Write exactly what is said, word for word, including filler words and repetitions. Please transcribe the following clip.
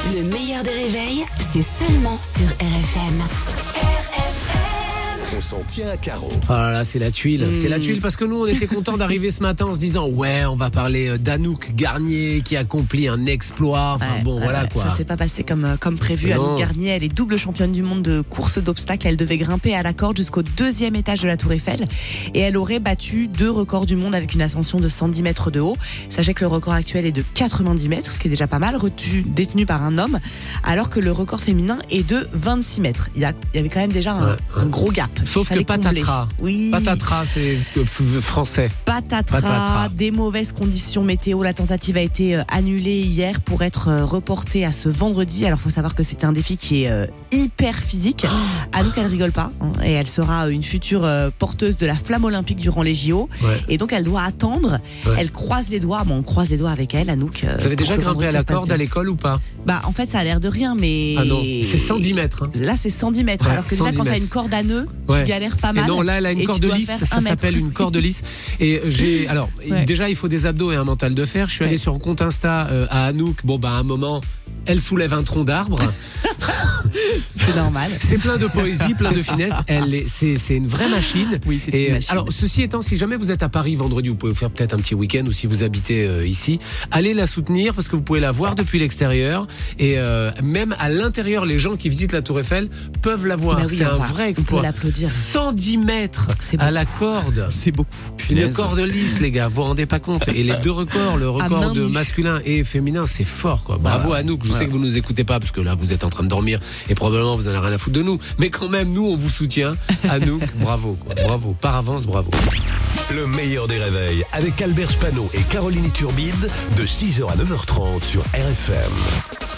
Le meilleur des réveils, c'est seulement sur R F M. R F M. On s'en tient à Caro. Ah là là, c'est la tuile. Mmh. C'est la tuile parce que nous, on était contents d'arriver ce matin en se disant ouais, on va parler d'Anouk Garnier qui accomplit un exploit. Enfin Ouais, bon, ouais, voilà ouais. quoi. Ça s'est pas passé comme, comme prévu. Non. Anouk Garnier, elle est double championne du monde de course d'obstacles. Elle devait grimper à la corde jusqu'au deuxième étage de la Tour Eiffel. Et elle aurait battu deux records du monde avec une ascension de cent dix mètres de haut. Sachez que le record actuel est de quatre-vingt-dix mètres, ce qui est déjà pas mal, retu, détenu par un homme, alors que le record féminin est de vingt-six mètres. Il y, a, il y avait quand même déjà un, Ouais, un ouais. gros gap. Sauf que patatras. Oui. Patatras, c'est euh, f- français. Patatras, Patatras. des mauvaises conditions météo. La tentative a été euh, annulée hier pour être euh, reportée à ce vendredi. Alors, il faut savoir que c'est un défi qui est euh, hyper physique. Anouk, elle rigole pas. Hein, et elle sera une future euh, porteuse de la flamme olympique durant les J O. Ouais. Et donc, elle doit attendre. Ouais. Elle croise les doigts. Bon, on croise les doigts avec elle, Anouk. euh, Vous avez pour déjà que grimpé vendredi, à ça la se passe corde bien. à l'école ou pas? Bah, en fait, ça a l'air de rien, mais. Ah non, c'est cent dix mètres. Hein. Là, c'est cent dix mètres. Ouais, alors que déjà, cent dix quand t'as mètres. une corde à nœud, Ouais. tu galères pas Et mal. non, là, elle a une et corde tu dois lisse, faire ça un s'appelle mètre. une corde lisse. Et j'ai, alors, Ouais. déjà, il faut des abdos et un mental de fer. Je suis allé Ouais. sur le compte Insta euh, à Anouk. Bon, bah, à un moment, elle soulève un tronc d'arbre. C'est normal. C'est plein de poésie, plein de finesse. Elle est, c'est, c'est une vraie machine. Oui, c'est Et une machine. alors, ceci étant, si jamais vous êtes à Paris vendredi, vous pouvez vous faire peut-être un petit week-end, ou si vous habitez euh, ici, allez la soutenir parce que vous pouvez la voir depuis l'extérieur. Et euh, même à l'intérieur, les gens qui visitent la Tour Eiffel peuvent la voir. Bah oui, c'est on un va- vrai on peut exploit. l'applaudir. cent dix mètres C'est à beaucoup. la corde. C'est beaucoup. Une corde lisse, les gars, vous vous rendez pas compte. Et les deux records, le record main de nue. masculin et féminin, c'est fort, quoi. Bravo à nous, que je sais que vous nous écoutez pas, parce que là, vous êtes en train de dormir, et probablement vous en avez rien à foutre de nous. Mais quand même, nous, on vous soutient. Anouk, bravo, quoi. Bravo. Par avance, bravo. Le meilleur des réveils avec Albert Spano et Caroline Turbide de six heures à neuf heures trente sur R F M.